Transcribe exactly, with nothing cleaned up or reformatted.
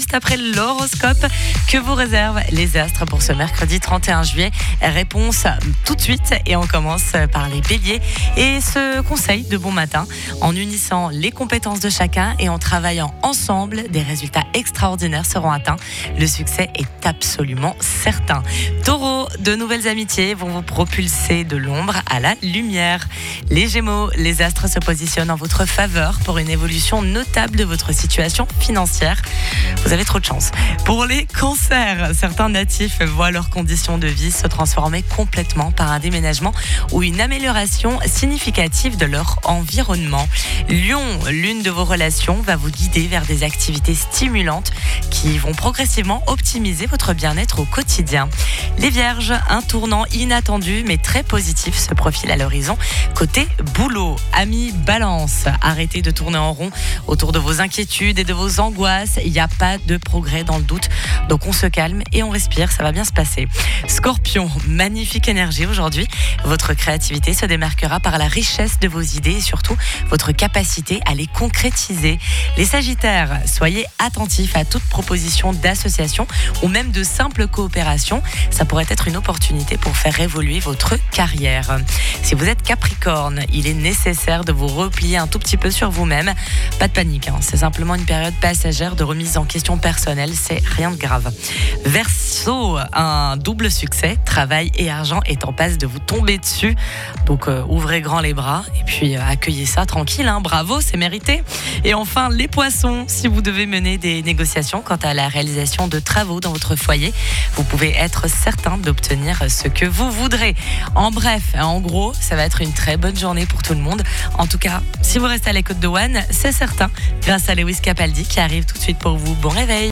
juste après l'horoscope. Que vous réservent les astres pour ce mercredi trente et un juillet? Réponse tout de suite et on commence par les béliers. Et ce conseil de bon matin, en unissant les compétences de chacun et en travaillant ensemble, des résultats extraordinaires seront atteints. Le succès est absolument certain. Taureau, de nouvelles amitiés vont vous propulser de l'ombre à la lumière. Les Gémeaux, les astres se positionnent en votre faveur pour une évolution notable de votre situation financière. Vous avez trop de chance. Pour les cancers, certains natifs voient leurs conditions de vie se transformer complètement par un déménagement ou une amélioration significative de leur environnement. Lion, l'une de vos relations va vous guider vers des activités stimulantes qui vont progressivement optimiser votre bien-être au quotidien. Les Vierges, un tournant inattendu mais très positif se profile à l'horizon. Côté boulot, amis Balance, arrêtez de tourner en rond autour de vos inquiétudes et de vos angoisses. Il n'y a pas de progrès dans le doute, donc on se calme et on respire, ça va bien se passer. Scorpion, magnifique énergie aujourd'hui. Votre créativité se démarquera par la richesse de vos idées et surtout votre capacité à les concrétiser. Les Sagittaires, soyez attentifs à toute proposition d'association ou même de simple coopération. Ça pourrait être une opportunité pour faire évoluer votre carrière. Si vous êtes Capricorne, il est nécessaire de vous replier un tout petit peu sur vous-même. Pas de panique, hein. C'est simplement une période passagère de remise en question personnelle, c'est rien de grave. Verseau, un double succès, travail et argent est en passe de vous tomber dessus. Donc euh, ouvrez grand les bras et puis euh, accueillez ça tranquille, hein. Bravo, c'est mérité. Et enfin, les Poissons, si vous devez mener des négociations quant à la réalisation de travaux dans votre foyer, vous pouvez être certain d'obtenir ce que vous voudrez. En bref, en gros, ça va être une très bonne journée pour tout le monde. En tout cas, si vous restez à l'écoute de One, c'est certain, grâce à Lewis Capaldi qui arrive tout de suite pour vous. Bon réveil!